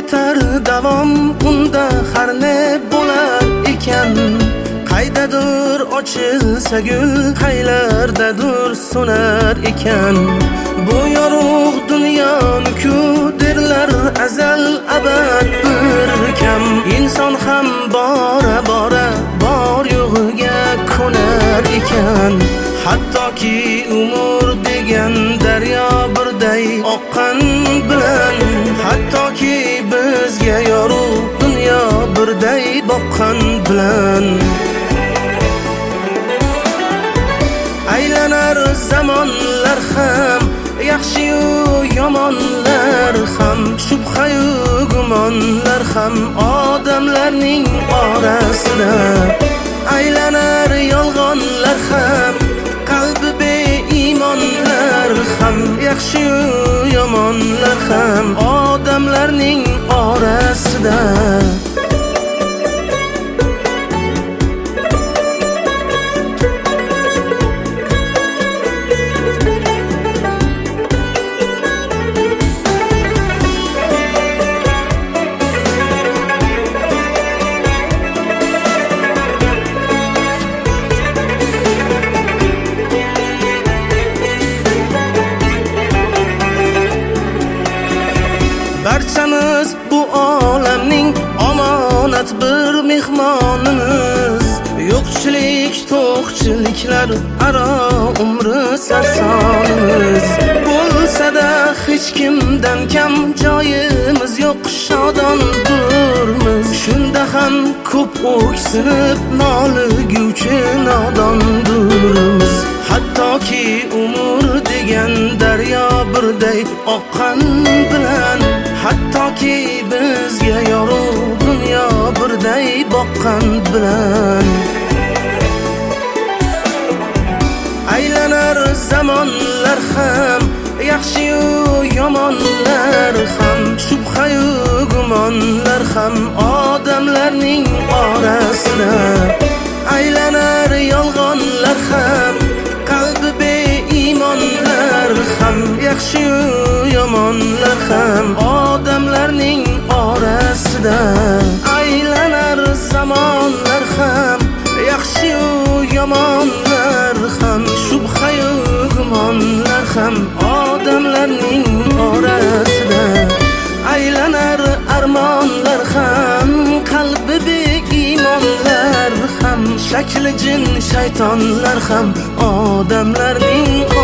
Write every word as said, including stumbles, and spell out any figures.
o'tar davom, unda har ne bo'lar ekan. Qaydadir ochilsa gul, qaylardadir so'nar ekan. Bu yorug' dunyoni-ku derlar azal abad bir kam. Inson ham bora bora bor yo'g'iga ko'nar ekan. Hattoki umr degan daryo birday oqqan bilan, hattoki bizga yorug' dunyo birday boqqan bilan. Aylanar zamonlar ham, yaxshi-yu yomonlar ham, shubha-yu gumonlar ham odamlarning orasida. Aylanar yolg'onlar ham, qalbi beimonlar ham, yaxshi-yu yomonlar ham odamlarning orasida. Barchamiz bu olamning omonat bir mehmonimiz. Yo'qchilik, to'qchiliklar aro umri sarsonimiz. Bo'lsa-da hech kimdan kam joyimiz yo'q, shodondurmiz. Shunda ham ko'p o'ksinib noliguvchi nodondurmiz. Hattoki umr degan daryo birday oqqan bilan, hattoki bizga yorug' dunyo birday boqqan bilan. Aylanar zamonlar ham, yaxshi-yu yomonlar ham, shubha-yu gumonlar ham odamlarning orasida. Aylanar yolg'onlar ham, qalbi beimonlar ham, yaxshi-yu yomonlar ham odamlarning orasida. Aylanar zamonlar ham, yaxshi-yu yomonlar ham, shubha-yu gumonlar ham odamlarning orasida. Aylanar armonlar ham, qalbi beimonlar ham, shakli jin shaytonlar ham odamlarning